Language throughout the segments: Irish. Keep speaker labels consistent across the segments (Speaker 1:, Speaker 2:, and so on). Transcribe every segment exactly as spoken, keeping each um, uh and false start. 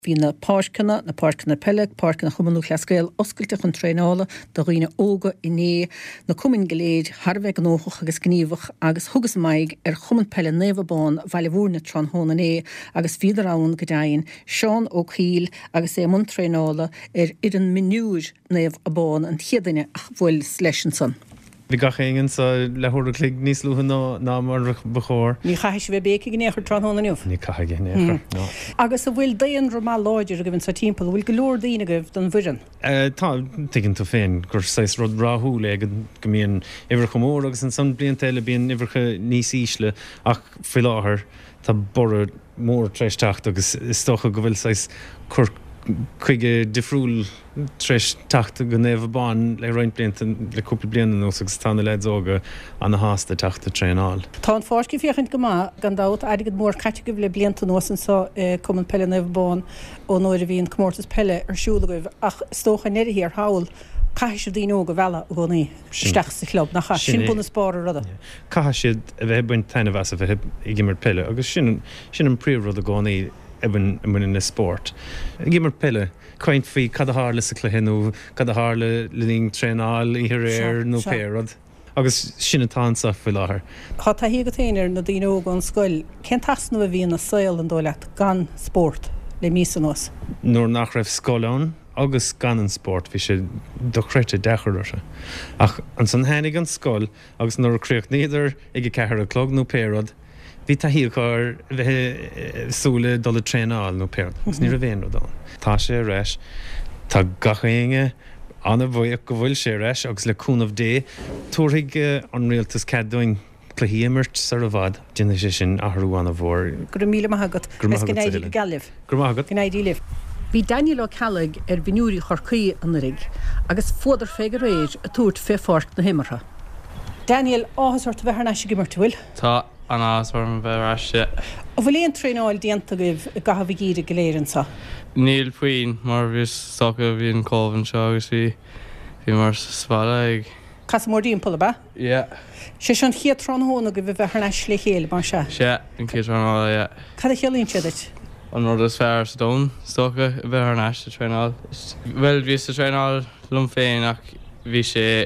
Speaker 1: Bhí na páisceanna, na páisceanna peleg, páisceanna chumanú chlascail oscailte chun tréála do riine óga iné na cumin goléid, Harbheith an óchach agus gníomhach agus thugus maig ar chuman pelle néomhbáin bhaile bhúrna tron hóna é agus fiadarán go dain, Seán Ó Chiail agus é mun tréála ar idir minúir néomh a bán an chiadaine ach bhfuil leisin san.
Speaker 2: Vi gacha ingen sa lehor klig nís luhan ná ná mar bechor.
Speaker 1: Ní chaithis bheith béca gnéchar tron hóna niuh.
Speaker 2: Ní cacha gnéchar, no.
Speaker 1: Agus a bhfuil daon romá láidir a gibhann sa timppla, bhfuil go leor daoine goibh don bhuirean.
Speaker 2: Tá tuigeann tú féin gur seis rud ráthú le go mbíonn iver chomór agus an san blion teile bíonn ivercha níos ísle ach fi láthair tá borra mór treisteach agus is stocha go bhfuil seis cur chuige difriúil treis tachta go néomhbáin le roiint blianta le cúpla bliana nó agus tána leid óga an na hásta tachta tréáil.
Speaker 1: Tá an fáisci fiochan go má gan dát aigad mór caite go bhfuil blianta nósan sa cuman pelle néomhbáin ó nóir a bhíon comórtas pelle ar siúla goibh ach stócha neirí ar hail caiisi dín óga bhela ó gcónaí steach sa chlub nach sin buna spáir rada.
Speaker 2: Caiisi siad a bheith buin taine bheas a bheith i gimar pelle agus sin sin an príomh rud a gcónaí eben in na sport. Gimmer pelle, coint fi cad a hále sa chluhinú, cad a hále lening tréáil i hiréir nó pérad. Agus sin atá sa fi láthair.
Speaker 1: Tá tá hí go téanaar na dtíine óga an scoil, cén tasnú a bhíon na saoil an dóileat gan sport le mísan os?
Speaker 2: Nuair nach raibh scoilán agus gan an sport fi sé dochreite dechar ach an san hénig an scoil agus nuair críoch níidir ag cethir a clog nó pérad Bhí tá híáir bheith súla dola tréáil nó péir, gus ní a bhéon dá. Tá sé reis, tá gachainge anna bhuiach go bhfuil sé reis agus le cúnamh dé, túirigh an rialtas cadúing chluhíimirt sa a bhd, déine sé sin athrú anna bhór.
Speaker 1: Gur míle maithagad, mes gnéidí go galibh.
Speaker 2: Gur maithagad.
Speaker 1: Gnéidí libh. Bhí Daniel Ó Ceallaigh ar bhiniúí chorcaí an rig, agus fódar féidir réir a túirt fé fárt na himmartha. Daniel, áthasart bheith na sig immartúil?
Speaker 3: Tá an ásform bheith
Speaker 1: A bhfuil éon tréáil dianta goibh gaha bhí gíide go léirann sa?
Speaker 3: Níl puoin, mar bhís socha bhí an cóbhann seo agus bhí bhí mar sbala ag...
Speaker 1: Cas mór díompla ba?
Speaker 3: Ie.
Speaker 1: Sé sean chiad tron hóna go bhí bheith na le chéile mar se?
Speaker 3: Sé, an chéad trónála, ie.
Speaker 1: Cad a chéalaín siadit?
Speaker 3: An rud is fearr stón, socha bheith na sa tréáil. Well, bhí sa tréáil lum féin ach bhí sé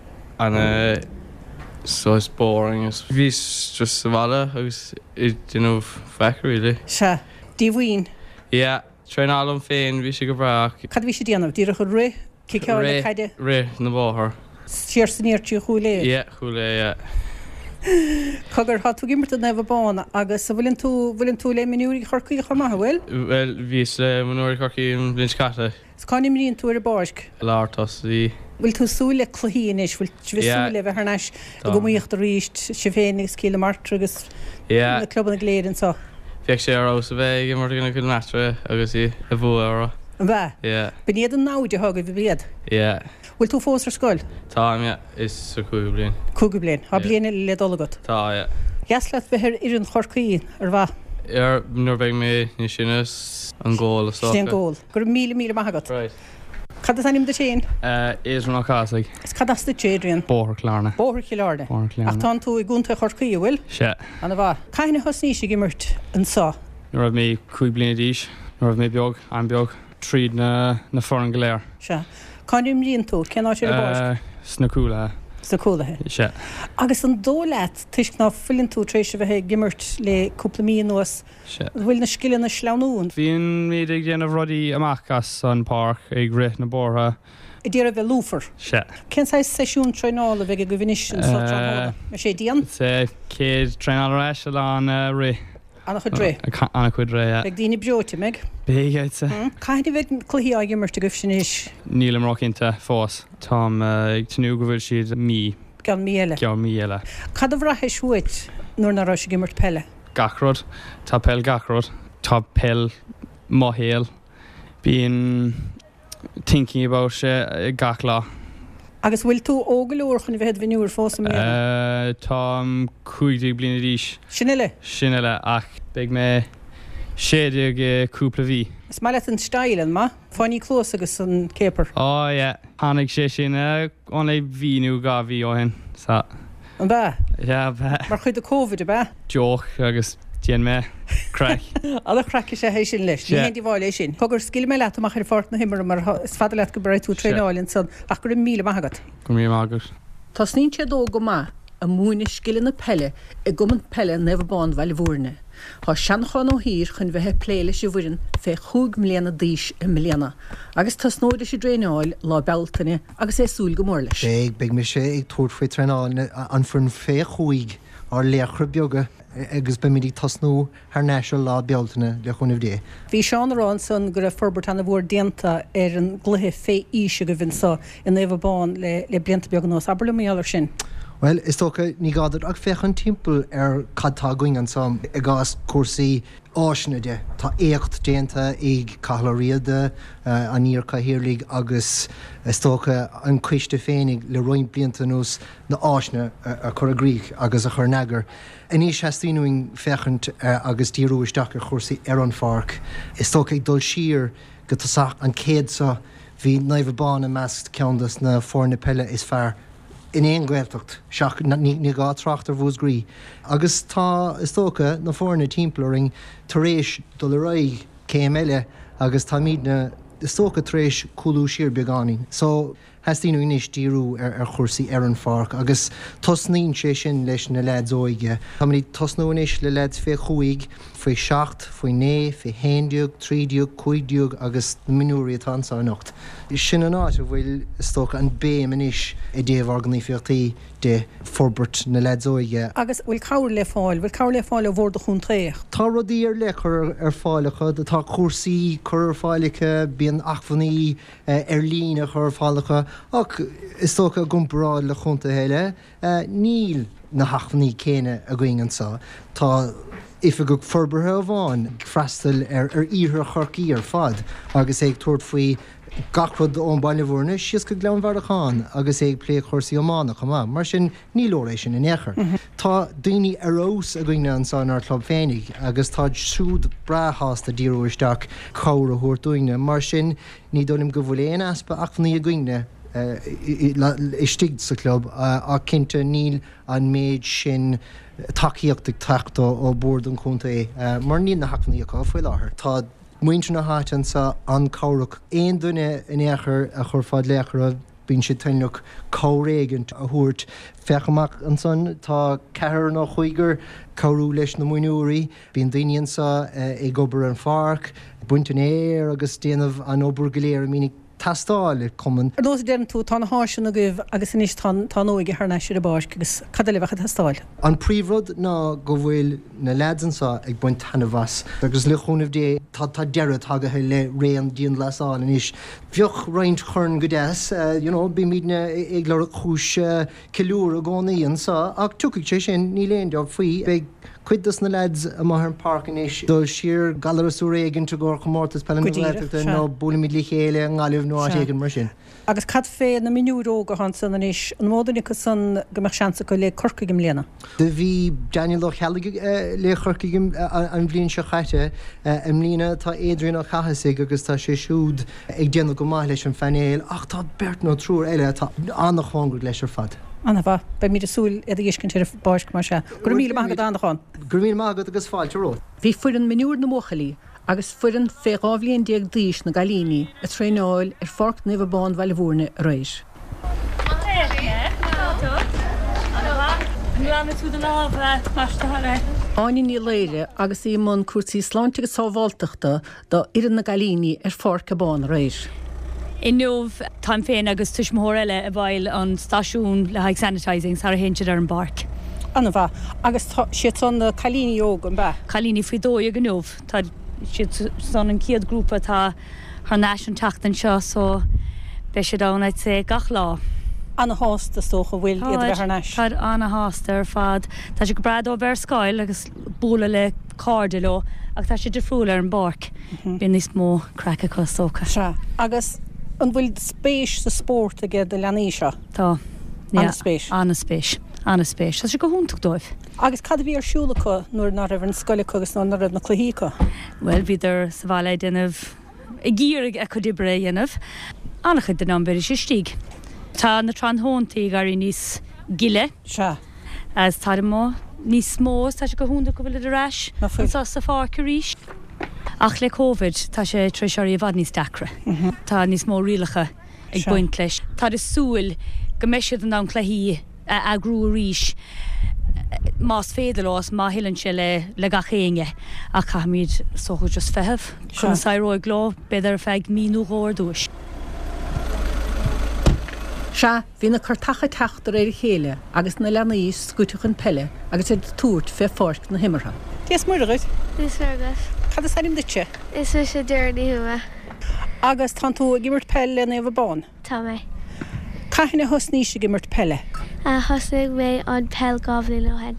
Speaker 3: an... So it's boring. It's just Savannah. I was, you know, feck really.
Speaker 1: Sha, Divine.
Speaker 3: Yeah, trying all on fein. We should go back.
Speaker 1: Cad we should do now? Do you know Ray? Kick out the kid.
Speaker 3: Ray, no bother.
Speaker 1: Cheers near to Hule.
Speaker 3: Yeah, Hule. Yeah.
Speaker 1: Cogar hat to gimmer to never born. Agus willing to willing to let me know you corky chama well.
Speaker 3: Well, we say minori corky in Blinchcata.
Speaker 1: It's can't even into a barsk.
Speaker 3: Lartos the.
Speaker 1: Wil tú súla chluhíis bhfuil súla bheith arnáis a go muocht a ríist sé féinnig cíle martra agus na cluban na gléirann sa.
Speaker 3: Bheadh sé ar ós a bheith ag mar gana go natra agus i a bhua ara.
Speaker 1: An bheith?
Speaker 3: Yeah.
Speaker 1: B'niad an náide thugad bhí bliad?
Speaker 3: Yeah.
Speaker 1: Bhfuil tú fós ar scoil?
Speaker 3: Tá, yeah, is sa cúga blian.
Speaker 1: Cúga blian? Tá bliana le dolagat?
Speaker 3: Tá, yeah.
Speaker 1: Gaslat bheith ar irin chorcaí ar bheith?
Speaker 3: Ar nuair bheith mé ní sinnas an ggóil a socha.
Speaker 1: Sin ggóil. Gur míle míle maithagat?
Speaker 3: Right.
Speaker 1: Cad is anim de sin?
Speaker 3: Uh, is ran Cásaigh.
Speaker 1: Is cad as de Adrian?
Speaker 3: Bóthar Clárna.
Speaker 1: Bóthar Clárna.
Speaker 3: Bóthar Clárna.
Speaker 1: Ach tá tú i gúnta chorcaí bhfuil?
Speaker 3: Se.
Speaker 1: Anna bha. Caithne hosní sé gimmert an sa?
Speaker 3: Nuair raibh mé cúig bliana díos, nuair raibh mé beag, an beag, tríd na na foran go léir.
Speaker 1: Se. Cáinim líon tú, cén á sé ar báist?
Speaker 3: Sna cúla.
Speaker 1: Sna cúla he.
Speaker 3: Se.
Speaker 1: Agus an dólaat tuisc ná fillin tú trééis se bheith gimmert le cúpla míon nuas.
Speaker 3: Se.
Speaker 1: Bhfuil na scilin na sleanún.
Speaker 3: Bhíon míad ag déanamh rudaí amachchas an park ag rith na bortha.
Speaker 1: I dtíar a bheith lúfar.
Speaker 3: Se.
Speaker 1: Cén sa seisiún tréála bheith go bhínis an sa tróna? Me sé dían?
Speaker 3: Sé céad tréála reis an ré.
Speaker 1: Anna chud ré?
Speaker 3: Anna chud ré, ja.
Speaker 1: Bheith dína beote meg?
Speaker 3: Bégaid sa.
Speaker 1: Caithne bheith chluhí a gimmert a goibh sin is?
Speaker 3: Níl am rocinta fós. Tám ag tinú go bhfuil siad mí.
Speaker 1: Gan míile?
Speaker 3: Gan míile.
Speaker 1: Cad a bhraithe suait nuair na rá sé gimmert pelle?
Speaker 3: Gachrod. Tá pell gachrod. Tá pell mohéal. Bíon thinking about sé gachlá.
Speaker 1: Agus bhfuil tú ógalúir chun bheith bhiniúir fós am
Speaker 3: léana? Tá cúig bliana díos.
Speaker 1: Sinile?
Speaker 3: Sinile ach beag mé séidir go cúpla bhí.
Speaker 1: Is mai leit an stailen ma? Fáinní clós agus an céipar?
Speaker 3: Ó, ie. Tháinig sé sin an é bhíú gá bhí ó hen. Sa.
Speaker 1: An bheith?
Speaker 3: Ja, bheith.
Speaker 1: Mar chuid a Covid a bheith?
Speaker 3: Joch agus Dían me crack.
Speaker 1: A crack sé hééis sin leis. Ní bháil sin. Cogur skill me leat amach ar fort na himar mar fada leat go bre tú tréáilinn san ach gur míle maigad.
Speaker 3: Go mí mágus.
Speaker 1: Tá snín sé dó go má a múine skillin na pelle i gomman pelle nefabáin bhile bhórne. Tá seanchan ó hír chun bheitthe pléile sé bhuiin fé chuig mléana díis i mléana. Agus tá snóide sé dréáil lá beltainine agus é súil go mór leis.
Speaker 4: Ag beag me sé ag túir faoi treáil an fun fé chuig ar léchre beaga agus be midí tasnú ar neisiil lá bealtainine le chunmh dé.
Speaker 1: Bhí seán rán san gur a forbert anna bhór déanta ar an gluthe fé íse go bhín sa in nefabáin le le blianta beag nó aber le méallar sin.
Speaker 4: Well, is tócha ní gádar ag fechan timppel ar cadtá going an sam i gás cuasaí áisneide. Tá éocht déanta ag cailaríada an íor caithirlaigh agus is tócha an cuiste féinnig le roiin blianta nús na áisne a chur a gríich agus a chur neagar. Iní seaíúing fechant agus díú isteach ar chósaí ar an farc. Is tócha ag dul siar go tasach an céad sa bhí naimhbáin a measc ceandas na fórna pelle is fearr in éon ghailteacht seach ní gá trachtar bhús grí. Agus tá is tócha na fórna timplaring tar éis do le raigh céim eile agus tá míad na is tócha trééis coolú siar beagáin. So heastíú inis díú ar ar chósaí ar an farc agus tosnín sé sin leis na leid óige. Tá í tosnúis le leid fé chuig faoi seacht, faoi né, fé héideog, trídeog, cuideog agus na minúí atá nocht. Is sin an áit a bhfuil tócha an béim inis i déobh organiíochttaí de forbert na leid óige.
Speaker 1: Agus bhfuil cabhar le fáil, bhfuil cabhar le fáil a bhór do chun tréach.
Speaker 4: Tá rodí ar le chur ar fáilecha, tá chósaí chur fáilecha bíon achfaní ar lína chur fáilecha. Ach is tócha gomparráid le chunta héile, níl na hachfaní céine a gcuingan sa. Tá ife go forbarthe bháin freistal ar ar íthir chorcaí ar fad agus ag tuairt faoi gachrod ón bailile bhórne sios go gleann bharachán agus ag plé chósaí amánach chumá, mar sin nílóréis sin in éair. Tá daoine arós a gcuine an san ar club féinnig agus tá siúd brathasta díú isteach cabhar a thuairtúine, mar sin ní dólim go bhfuil éon aspa achfaní a gcuine i stigd sa club a cinnte níl an méid sin takeíochtach teachta ó bord an chunta é. Mar ní na hachnaí a cá foiil láthair. Tá muinte na háitan sa an cabhrach éon duine in éair a chur fád léachar bín si tainneach cabhréigant a thuairt fechamach an san tá ceathar nó chuigur cabhrú leis na muinúirí, bíon daoine sa ag gobar an farc, buinte éir agus déanamh an obair go léir mínig tastáil cuman.
Speaker 1: Ar dós déan tú tá na háisina goibh agus inis tá nóige ar neisiir a báis agus cad le bhecha tastáil.
Speaker 4: An príomhrod ná go bhfuil na leadsansa ag buint hena bhas. Agus le chúnmh dé tá tá dearad hagathe le réan díon lesáil inis. Bheoch roiint churn go deas, bí míadna ag le chúis ciúr a gcónaíon sa ach tucaigh sé sin ní léon deag faoi beag cuidas na leds a maithar an parcan is dul siar galarasú réigen tu gur chomórtas pelanúirteachta nó bulimid lí chéile an gáileh nó éigen mar sin.
Speaker 1: Agus cad fé na minúróga han san is an módanig san gomach seansa go le corcaigim léana.
Speaker 4: De bhí Daniel le chealaigh le chorcaigim an bblionn se chaite am lína tá éadrian á chahasaigh agus tá sé siúd ag déanamh go maith leis an fenéil ach tá bert nó trúr eile tá annach hágur leis ar fad.
Speaker 1: Anna bha, be mí a súil iad iscin tíir báis mar se. Gur míle mágad annachán.
Speaker 4: Gur míle mágad agus fáilte ró.
Speaker 1: Bhí fuir an minúr na mochalí agus fuiran féábhlíonn déag díos na galíní a tréáil ar forc nefabáin bhile bhórne a réis. Áine ní léire agus í món cuasaí sláinte go sábháilteachta do iran na galíní ar forc a bán a réis.
Speaker 5: In nómh tá féin agus tuismór eile a bhil an stáisiún le haag sanitising sa héintse ar an barc.
Speaker 1: Anna bha, agus siad son na chalíní óg an ba?
Speaker 5: Chalíní faoi dói a gnómh, tá siad son an ciad grúpa tá th náisiún teachtain seo so be sé dánaid sé gach lá.
Speaker 1: Anna hásta stócha bhfuil iad bheith ar náis.
Speaker 5: Tá anna hásta ar fad. Tá sé go brad ó bhear scoil agus búla le cáde lo ach tá sé de fúla ar an barc. Bhí níos mó crack acu sócha.
Speaker 1: Se, agus an bhfuil spéis sa sport a gcéad de leanaí seo?
Speaker 5: Tá.
Speaker 1: Anna spéis?
Speaker 5: Anna spéis. Anna spéis. Tá sé go húntaach dóibh.
Speaker 1: Agus cad bhí ar siúlacha nuair ná raibh an scoilecha agus ná raibh na chluícha?
Speaker 5: Well, bhí ar sa bhaile déanamh i gír a chu dibre dhéanamh. Annach den an beidir sé stíg. Tá na tránthóntaí garí níos giile.
Speaker 1: Se.
Speaker 5: as tá mó ní smó tá se go húnta go bhfuil aráis an sa sa fáca ríis. Ach le Covid tá sé tre seoirí bhd níos dacra. Tá níos mó rialacha ag buint leis. Tá is súil go meisiad an an chluí a grú ríis más féidir lás má hiann se le le gachéinge a chaimiid socha just feheh chun saróid gló beidir feig míú ghóir dúis.
Speaker 1: Se hí na chuirtacha teachtar éir chéile agus na lenaí scuúteach pelle agus é túirt fé fáirt na himmartha. Díos muirid?
Speaker 6: Is agus.
Speaker 1: Cad is aim dute?
Speaker 6: Is fi sé deirní hua.
Speaker 1: Agus tá tú gimmert pelle na bhbáin.
Speaker 6: Tá mé.
Speaker 1: Caihinna hosní sé gimmert pelle.
Speaker 6: A thosaigh mé an pell gábhlí lehead.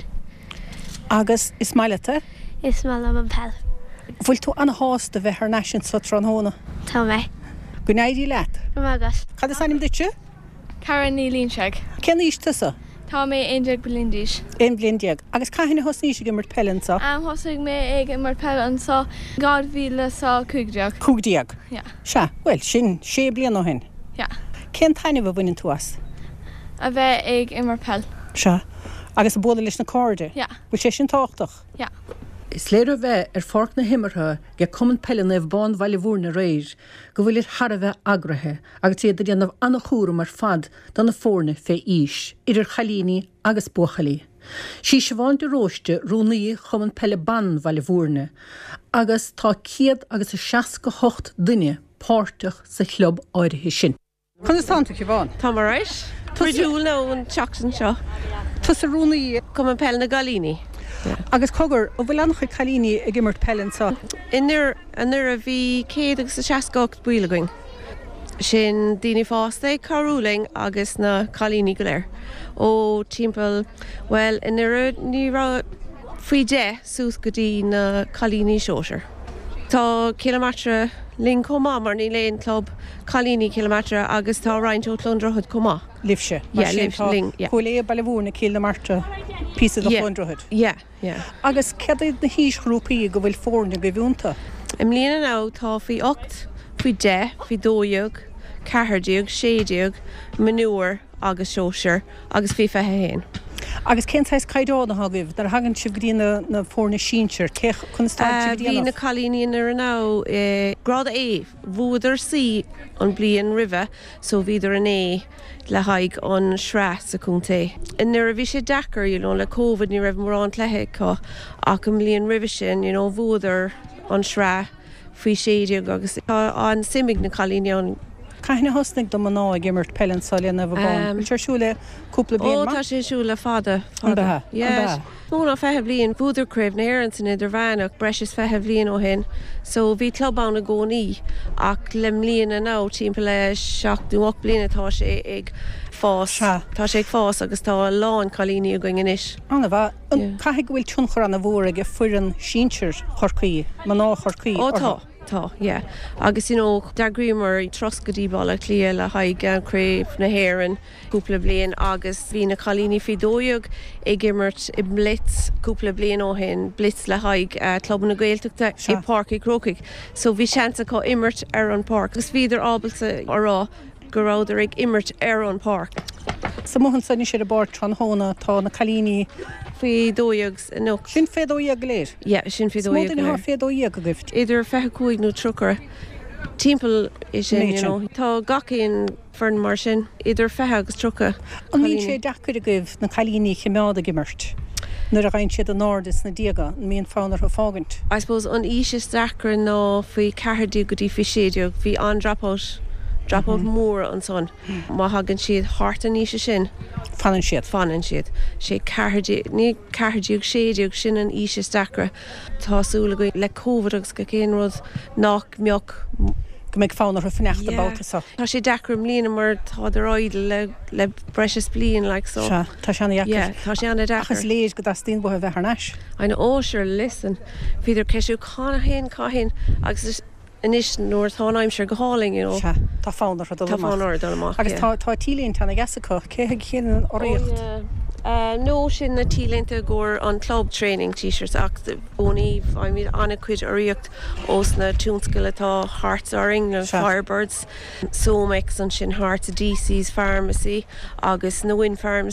Speaker 1: Agus is mailete?
Speaker 6: Is má am an pell.
Speaker 1: Bhfuil tú an hásta bheith ar naisisin sa tróna?
Speaker 6: Tá mé.
Speaker 1: Go néirí leat?
Speaker 6: Agus.
Speaker 1: Cad is aim dute?
Speaker 7: Karen ní líonseag.
Speaker 1: Cén ísta sa?
Speaker 7: Tá mé éideag blindíis.
Speaker 1: Ein blindiag. Agus caihinna hosní sé gimmert pellen sa?
Speaker 7: Am thosaigh mé ag mar pell an sa gád bhíle sa cúgdeag.
Speaker 1: Cúgdiag?
Speaker 7: Ja.
Speaker 1: Se, well, sin sé blian ó hin.
Speaker 7: Ja.
Speaker 1: Cén taine bh bhainn tú as?
Speaker 7: A bheith ag imar pell.
Speaker 1: Se. Agus a bóla leis na cóide?
Speaker 7: Ja.
Speaker 1: Bhfuil sé sin táchtach?
Speaker 7: Ja.
Speaker 1: Is léir a bheith ar fárt na himmartha ge cuman pellan na bhbáin bhaile bhúr na réir, go bhfuil ir har a bheith agrathe, agus iad a déanamh anna chúra mar fad don na fórna fé ís, idir chalíní agus buchalí. Sí se bháin de róiste rúnaí chuman pelle ban bhaile bhúrne, agus tá ciad agus a seaas go hocht duine páirteach sa chlub áirithe sin. Chun is tánta bháin?
Speaker 8: Tá mar éis? Tuairú le an teachsan seo.
Speaker 1: Tus a rúnaí
Speaker 8: cum an pell na galíní.
Speaker 1: Agus cogur ó bhfuil annach chalíní ag gimmert pellen sa.
Speaker 8: Inar anar a bhí céad agus sa seaascócht buile going. Sin daoine fásta carúling agus na chalíní go léir. Ó timpeall, well, inar ní rá faoi de sús go dtí na chalíní seoir. Tá kilometre ling comá mar ní léon club chalíní kilometre agus tá roinnt ó clondrochad comá.
Speaker 1: Lifse?
Speaker 8: Yeah, liv, ling, yeah.
Speaker 1: Chulé baile bhúrna kilometre písa do clondrochad?
Speaker 8: Yeah, yeah.
Speaker 1: Agus ceadaid na hís grúpaí go bhfuil fórna go bhúnta?
Speaker 8: Im líana ná tá faoi ocht, faoi de, faoi dóideag, cethardíag, séideag, manúir agus seoir agus fí fethe héin.
Speaker 1: Agus céntáis caiidána hagah, dar hagann sibh grína na fórna síir, cech chun stáid
Speaker 8: Bhí na chalíní ar ná grád é, bhúidir sí an blion ribhe, so bhíidir an é le haig an sre sa cúnta. Inar a bhí sé dechar, you know, le Covid ní raibh mar an lethe có ach an blion ribhe sin, you know, bhúidir an sre faoi séideag agus an simig na chalíní an.
Speaker 1: Caihinna hosnig do maná gimmert pellen sa léana bhbáin. Bhil siúla cúpla blion
Speaker 8: má? Ó, tá sé siúla fada.
Speaker 1: An bethe?
Speaker 8: Yes. Móna fethe blion búidir craibh na éireann idir bhainach breis is fethe blion ó hin. So bhí clubbána gcónaí ach le mlíana ná timpeall le seachtú bliana tá sé ag fás. Tá sé ag fás agus tá lán chalíní a going inis.
Speaker 1: Anna bheith, an caiigh bhfuil tunchar an na bhór ag furan síir chorcaí, maná chorcaí?
Speaker 8: Ó tá. Tá, yeah. Agus you know, dagrímar i tros go díbála clia le haig an craibh na héireann cúpla blion agus bhí na chalíní fí dóideag ag gimmert i blitz cúpla blion ó hin, blitz le haig uh, club na Gaeltachta i park i Crocaigh. So bhí seansa có immert ar an park, agus bhíidir ábalta árá go ráidir ag immert ar an park.
Speaker 1: Sa mohan sanni sé a bar tran hóna tá na chalíní
Speaker 8: Fí dóideags a nuach.
Speaker 1: Sin fédóíag léir?
Speaker 8: Yeah, sin fédóíag léir.
Speaker 1: Smódin fédóíag a gift?
Speaker 8: Idir fethe cúig nó trucar. Timpeall is sin, you know. Tá gacíon fern mar sin, idir fethe agus trucha.
Speaker 1: An mín sé dachar a gibh na chalíní chimeáda gimmert. Nuair a ghainn siad an nádas na diaga, míon fánar ho fágant.
Speaker 8: I suppose an íse dachar ná faoi cethardíag go dtí faoi séideag, bhí an drapáis Drapáil mór an son. Má hagann siad hart an íse sin.
Speaker 1: Fanan siad?
Speaker 8: Fanan siad. sé cethardíag, ní cethardíag séideag sin an íse dachar. Tásúla go le Covid agus go cén rud nach meoch
Speaker 1: go méid fánar ho fneachta báta sa.
Speaker 8: Tá sé dechar mlíana mar tá de roiid le le breis blion like so.
Speaker 1: Tá sé anna
Speaker 8: Yeah, tá sé anna dechar.
Speaker 1: Achas léis go das tín buthe bheith arnais.
Speaker 8: Aina óisiir listen. Bhíidir ceisiú cána hain cáhin agus inis nóir tánaim sé go háling, you know.
Speaker 1: Tá fánar do
Speaker 8: Tá fánar do amach.
Speaker 1: Agus tá tá tílíonn tána gasacha, cé chéan oríocht.
Speaker 8: Uh, no sin na tílínta gur an club training t-shirts ach óní I mean anna cuid oríocht os na túnscoil atá Hearts Oring na Firebirds, Somex an sin Hearts D C's Pharmacy agus na Wind Farms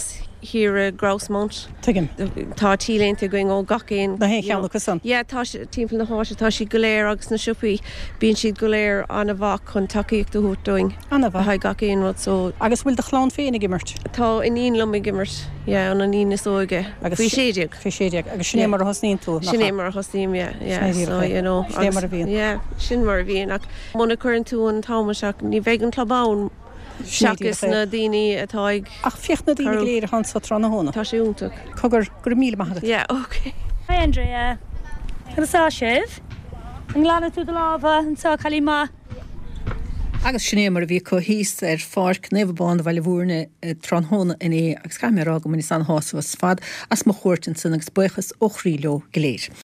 Speaker 8: hir a Grousemount.
Speaker 1: Tuigim.
Speaker 8: Tá tílénta going ó gacéin.
Speaker 1: Na hé cheanna san.
Speaker 8: Yeah, tá timp na háise tá si goléir agus na siúpaí bíon siad goléir anna bha chun takeíocht do hútúing.
Speaker 1: Anna bha.
Speaker 8: Ha gacéin rud so.
Speaker 1: Agus bhfuil de chlán féinna gimmert.
Speaker 8: Tá in íon lum gimmert. Yeah, an an íon is óige. Fí séideag.
Speaker 1: Fí séideag. Agus sinné mar a hosnín tú.
Speaker 8: Sinné mar a hosnín, yeah. Yeah, so, you know.
Speaker 1: Sinné mar a bhíon.
Speaker 8: Yeah, sin mar a bhíon. Ach, muna chuann tú an támaseach ní bheith an tlabán. Seachas na daoine atá ag...
Speaker 1: Ach, fiocht na daoine léir han sa trna hóna.
Speaker 8: Tá sé úntaach.
Speaker 1: Cogur gur míle maithe.
Speaker 8: Yeah, okay.
Speaker 5: Hi, Andrea. Chutá sibh? An glána tú do lábha an tá chalíma.
Speaker 1: Agus sinné mar a bhí có híos ar fáirc nefabáin a bhile bhúrne tronhóna in é agus caiimrá go man is an hása fad as mo chuirtin san agus buchas ó chríleo goléir.